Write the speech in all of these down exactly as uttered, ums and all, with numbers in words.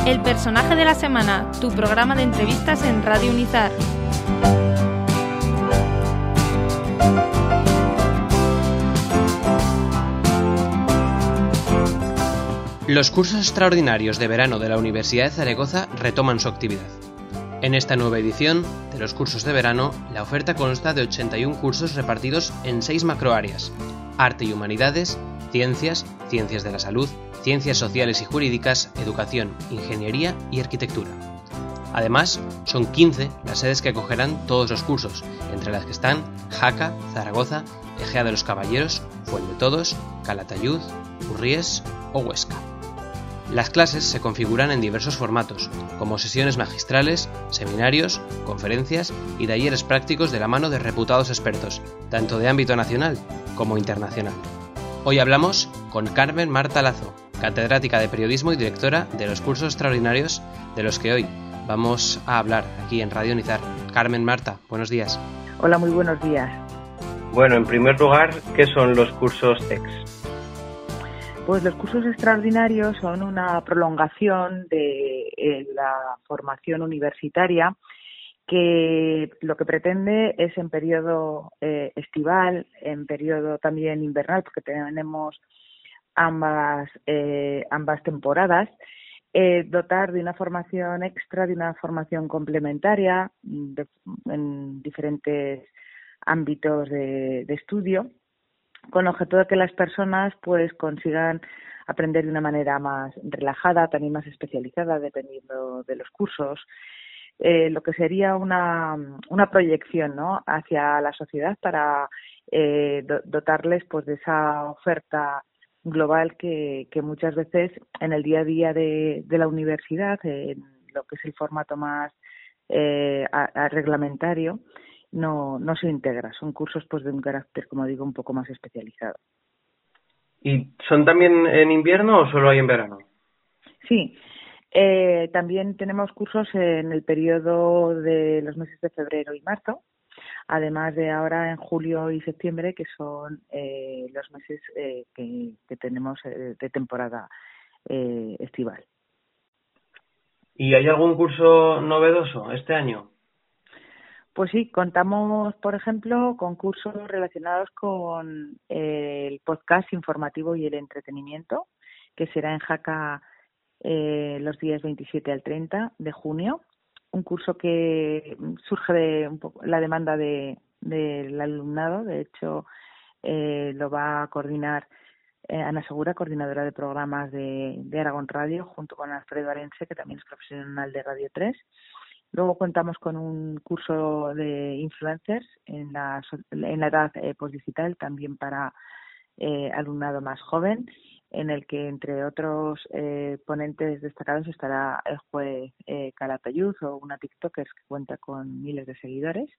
El personaje de la semana, tu programa de entrevistas en Radio Unizar. Los cursos extraordinarios de verano de la Universidad de Zaragoza retoman su actividad. En esta nueva edición de los cursos de verano, la oferta consta de ochenta y un cursos repartidos en seis macroáreas: arte y humanidades, ciencias, ciencias de la salud, ciencias sociales y jurídicas, educación, ingeniería y arquitectura. Además, son quince las sedes que acogerán todos los cursos, entre las que están Jaca, Zaragoza, Ejea de los Caballeros, Fuentodos, Calatayud, Urries o Huesca. Las clases se configuran en diversos formatos, como sesiones magistrales, seminarios, conferencias y talleres prácticos de la mano de reputados expertos, tanto de ámbito nacional como internacional. Hoy hablamos con Carmen Marta Lazo, catedrática de periodismo y directora de los cursos extraordinarios de los que hoy vamos a hablar aquí en Radio Unizar. Carmen Marta, buenos días. Hola, muy buenos días. Bueno, en primer lugar, ¿qué son los cursos E X? Pues los cursos extraordinarios son una prolongación de eh, la formación universitaria que lo que pretende es en periodo eh, estival, en periodo también invernal, porque tenemos ambas, eh, ambas temporadas, eh, dotar de una formación extra, de una formación complementaria de, en diferentes ámbitos de, de estudio, con objeto de que las personas pues consigan aprender de una manera más relajada, también más especializada, dependiendo de los cursos, eh, lo que sería una, una proyección, ¿no?, hacia la sociedad para eh, dotarles pues de esa oferta global que, que muchas veces en el día a día de, de la universidad, en lo que es el formato más eh, a, a reglamentario, no no se integra. Son cursos pues de un carácter, como digo, un poco más especializado. ¿Y son también en invierno o solo hay en verano? Sí, eh, también tenemos cursos en el periodo de los meses de febrero y marzo, además de ahora en julio y septiembre, que son eh, los meses eh, que, que tenemos eh, de temporada eh, estival. ¿Y hay algún curso novedoso este año? Pues sí, contamos, por ejemplo, con cursos relacionados con el podcast informativo y el entretenimiento, que será en Jaca eh, los días veintisiete al treinta de junio. Un curso que surge de un poco la demanda de del alumnado. De hecho, eh, lo va a coordinar eh, Ana Segura, coordinadora de programas de, de Aragón Radio, junto con Alfredo Arense, que también es profesional de Radio tres. Luego contamos con un curso de influencers en la, en la edad eh, postdigital, también para eh, alumnado más joven, en el que, entre otros eh, ponentes destacados, estará el juez eh, Calatayud, o una TikToker que cuenta con miles de seguidores.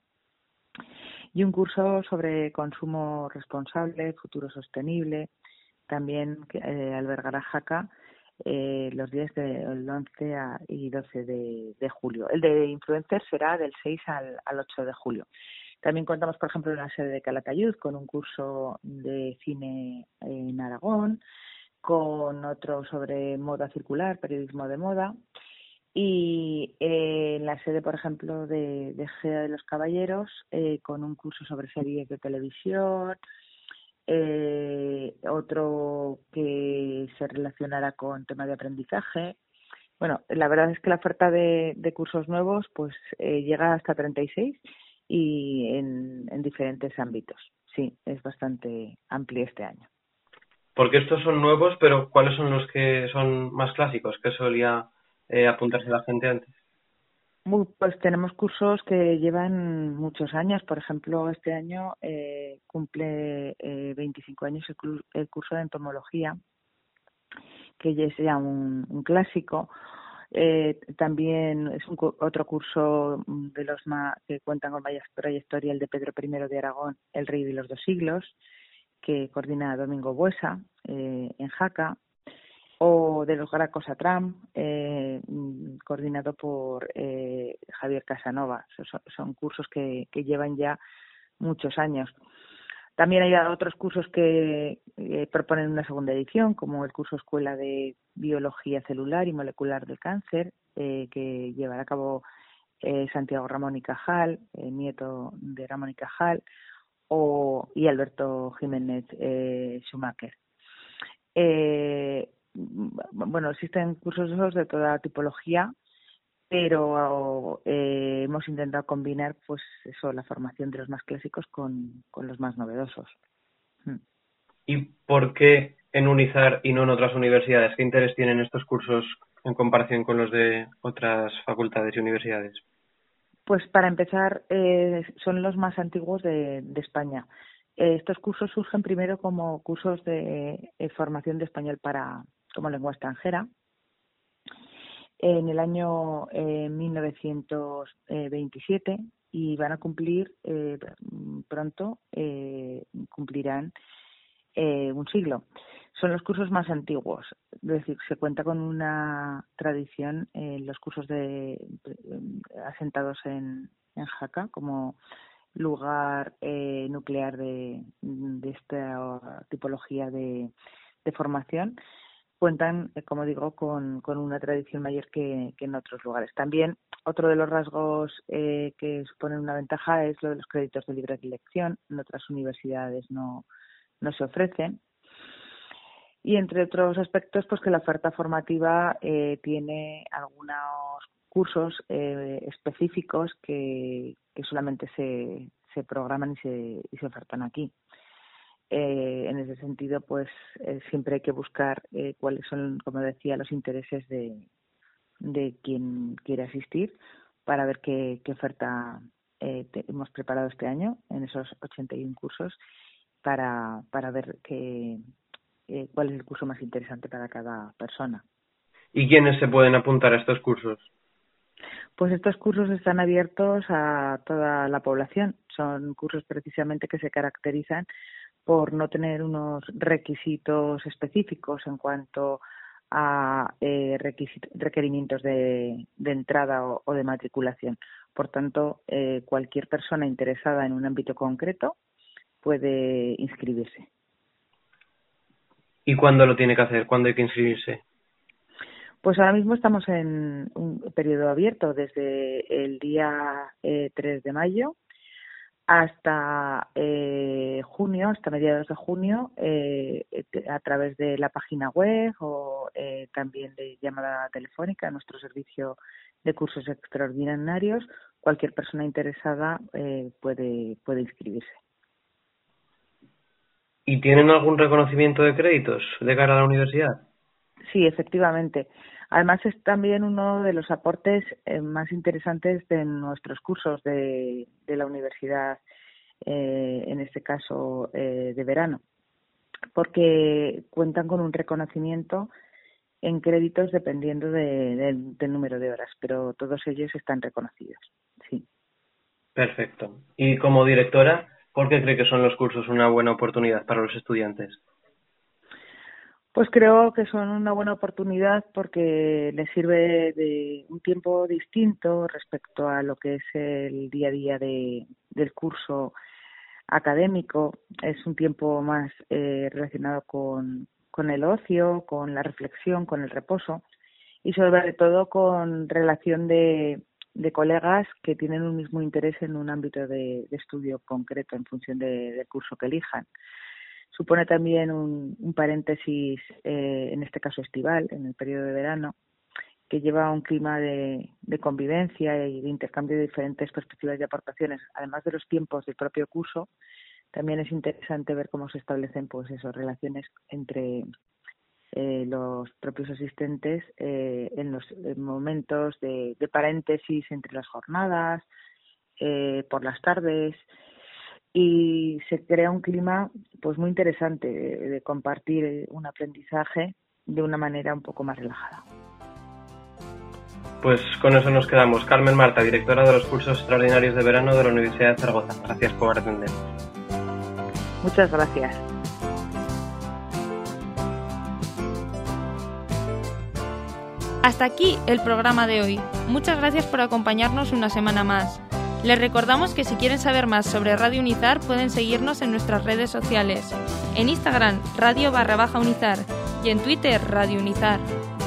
Y un curso sobre consumo responsable, futuro sostenible, también que eh, albergará Jaca Eh, los días del once y doce de, de julio. El de influencers será del seis al, al ocho de julio. También contamos, por ejemplo, en la sede de Calatayud con un curso de cine en Aragón, con otro sobre moda circular, periodismo de moda, y eh, en la sede, por ejemplo, de, de Ejea de los Caballeros, eh, con un curso sobre series de televisión, Eh, otro que se relacionará con temas de aprendizaje. Bueno, la verdad es que la oferta de, de cursos nuevos pues eh, llega hasta treinta y seis y en, en diferentes ámbitos. Sí, es bastante amplio este año. Porque estos son nuevos, pero ¿cuáles son los que son más clásicos, que solía eh, apuntarse la gente antes? Pues tenemos cursos que llevan muchos años. Por ejemplo, este año eh, cumple eh, veinticinco años el, cru- el curso de entomología, que ya es ya un, un clásico. Eh, también es un, otro curso de los más que cuentan con mayor trayectoria, el de Pedro primero de Aragón, el rey de los dos siglos, que coordina Domingo Buesa eh, en Jaca, o de los Gracos Atram, eh, coordinado por eh, Javier Casanova. Son, son cursos que, que llevan ya muchos años. También hay otros cursos que eh, proponen una segunda edición, como el curso Escuela de Biología Celular y Molecular del Cáncer, eh, que llevará a cabo eh, Santiago Ramón y Cajal, eh, nieto de Ramón y Cajal, o, y Alberto Jiménez eh, Schumacher. Eh, bueno, existen cursos esos de toda tipología, pero eh, hemos intentado combinar pues eso, la formación de los más clásicos con, con los más novedosos. ¿Y por qué en UNIZAR y no en otras universidades? ¿Qué interés tienen estos cursos en comparación con los de otras facultades y universidades? Pues para empezar, eh, son los más antiguos de, de España. Eh, estos cursos surgen primero como cursos de eh, formación de español para como lengua extranjera. En el año eh, mil novecientos veintisiete y van a cumplir eh, pronto, eh, cumplirán eh, un siglo. Son los cursos más antiguos, es decir, se cuenta con una tradición en los cursos de, de asentados en, en Jaca como lugar eh, nuclear de, de esta tipología de, de formación. Cuentan, como digo, con, con una tradición mayor que, que en otros lugares. También otro de los rasgos eh, que suponen una ventaja es lo de los créditos de libre elección. En otras universidades no, no se ofrecen. Y entre otros aspectos, pues que la oferta formativa eh, tiene algunos cursos eh, específicos que, que solamente se, se programan y se, y se ofertan aquí. Eh, en ese sentido, pues eh, siempre hay que buscar eh, cuáles son, como decía, los intereses de, de quien quiere asistir para ver qué, qué oferta eh, te, hemos preparado este año en esos ochenta y uno cursos para, para ver qué, eh, cuál es el curso más interesante para cada persona. ¿Y quiénes se pueden apuntar a estos cursos? Pues estos cursos están abiertos a toda la población. Son cursos precisamente que se caracterizan por no tener unos requisitos específicos en cuanto a eh, requerimientos de, de entrada o, o de matriculación. Por tanto, eh, cualquier persona interesada en un ámbito concreto puede inscribirse. ¿Y cuándo lo tiene que hacer? ¿Cuándo hay que inscribirse? Pues ahora mismo estamos en un periodo abierto desde el día eh, tres de mayo hasta eh, junio, hasta mediados de junio, eh, a través de la página web o eh, también de llamada telefónica a nuestro servicio de cursos extraordinarios. Cualquier persona interesada eh, puede, puede inscribirse. ¿Y tienen algún reconocimiento de créditos de cara a la universidad? Sí, efectivamente. Además es también uno de los aportes eh, más interesantes de nuestros cursos de, de la universidad, eh, en este caso eh, de verano, porque cuentan con un reconocimiento en créditos dependiendo de, de, del número de horas, pero todos ellos están reconocidos. Sí. Perfecto. Y como directora, ¿por qué cree que son los cursos una buena oportunidad para los estudiantes? Pues creo que son una buena oportunidad porque les sirve de un tiempo distinto respecto a lo que es el día a día de, del curso académico. Es un tiempo más eh, relacionado con, con el ocio, con la reflexión, con el reposo y sobre todo con relación de, de colegas que tienen un mismo interés en un ámbito de, de estudio concreto en función de, del curso que elijan. Supone también un, un paréntesis, eh, en este caso estival, en el periodo de verano, que lleva a un clima de, de convivencia y de intercambio de diferentes perspectivas y aportaciones. Además de los tiempos del propio curso, también es interesante ver cómo se establecen pues esas relaciones entre eh, los propios asistentes eh, en los en momentos de, de paréntesis entre las jornadas, eh, por las tardes. Y se crea un clima pues muy interesante de, de compartir un aprendizaje de una manera un poco más relajada. Pues con eso nos quedamos. Carmen Marta, directora de los cursos extraordinarios de verano de la Universidad de Zaragoza. Gracias por atender. Muchas gracias. Hasta aquí el programa de hoy. Muchas gracias por acompañarnos una semana más. Les recordamos que si quieren saber más sobre Radio Unizar pueden seguirnos en nuestras redes sociales. En Instagram, radio barra baja Unizar y en Twitter, Radio Unizar.